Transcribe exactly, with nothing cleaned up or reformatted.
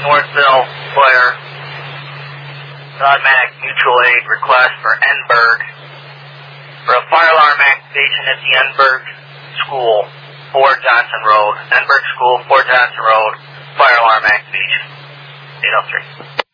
Northville, Blair. Automatic mutual aid request for Enberg for a fire alarm activation at the Enberg School, Fort Johnson Road. Enberg School, Fort Johnson Road, fire alarm activation. eight oh three.